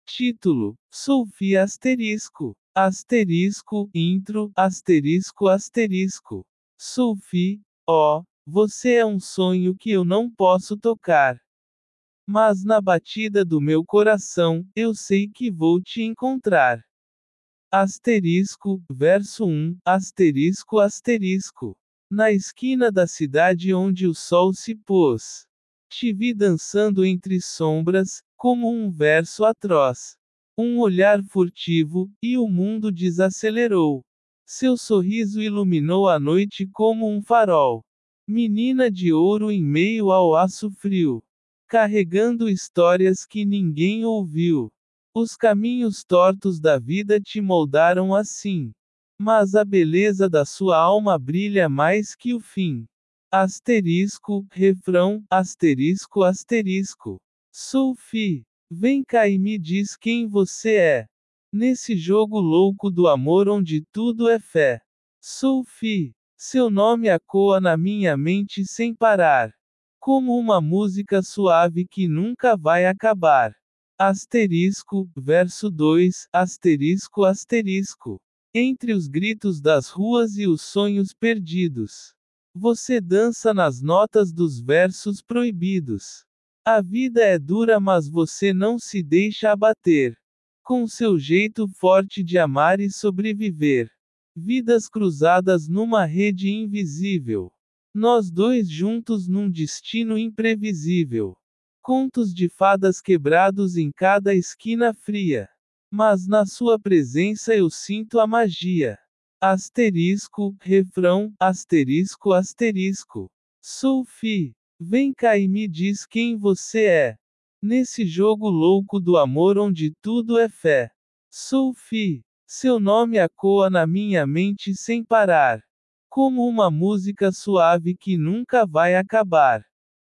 Título: Sophie asterisco. Asterisco, intro, asterisco asterisco. Sophie, ó, você é um sonho que eu não posso tocar. Mas na batida do meu coração, eu sei que vou te encontrar. Asterisco, verso 1, asterisco asterisco. Na esquina da cidade onde o sol se pôs. Te vi dançando entre sombras, como um verso atroz. Um olhar furtivo, e o mundo desacelerou. Seu sorriso iluminou a noite como um farol. Menina de ouro em meio ao aço frio. Carregando histórias que ninguém ouviu. Os caminhos tortos da vida te moldaram assim. Mas a beleza da sua alma brilha mais que o fim. Asterisco, refrão, asterisco asterisco. Sophie, vem cá e me diz quem você é. Nesse jogo louco do amor onde tudo é fé. Sophie, seu nome ecoa na minha mente sem parar. Como uma música suave que nunca vai acabar. Asterisco, verso 2, asterisco asterisco. Entre os gritos das ruas e os sonhos perdidos. Você dança nas notas dos versos proibidos. A vida é dura, mas você não se deixa abater. Com seu jeito forte de amar e sobreviver. Vidas cruzadas numa rede invisível. Nós dois juntos num destino imprevisível. Contos de fadas quebrados em cada esquina fria. Mas na sua presença eu sinto a magia. Asterisco, refrão, asterisco asterisco. Sophie, vem cá e me diz quem você é. Nesse jogo louco do amor onde tudo é fé. Sophie, seu nome ecoa na minha mente sem parar. Como uma música suave que nunca vai acabar.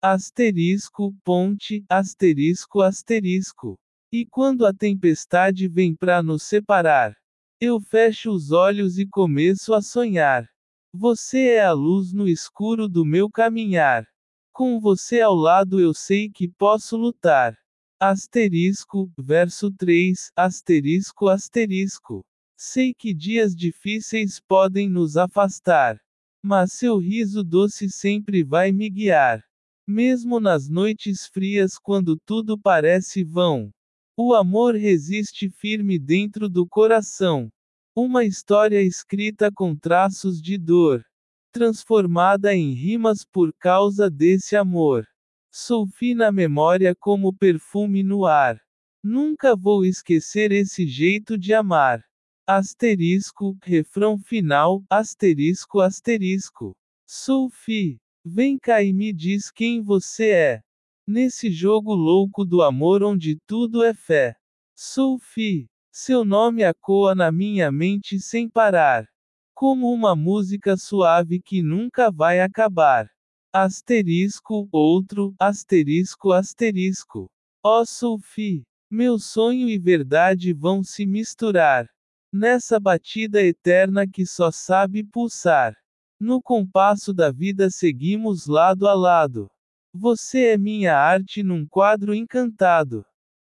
Asterisco, ponte, asterisco asterisco. E quando a tempestade vem pra nos separar, eu fecho os olhos e começo a sonhar. Você é a luz no escuro do meu caminhar. Com você ao lado eu sei que posso lutar. Asterisco, verso 3, asterisco asterisco. Sei que dias difíceis podem nos afastar. Mas seu riso doce sempre vai me guiar. Mesmo nas noites frias quando tudo parece vão. O amor resiste firme dentro do coração. Uma história escrita com traços de dor. Transformada em rimas por causa desse amor. Sophie na memória como perfume no ar. Nunca vou esquecer esse jeito de amar. Asterisco, refrão final, asterisco asterisco. Sophie, vem cá e me diz quem você é. Nesse jogo louco do amor onde tudo é fé. Sophie, seu nome ecoa na minha mente sem parar. Como uma música suave que nunca vai acabar. Asterisco, outro, asterisco asterisco. Ó Sophie, meu sonho e verdade vão se misturar. Nessa batida eterna que só sabe pulsar. No compasso da vida seguimos lado a lado. Você é minha arte num quadro encantado.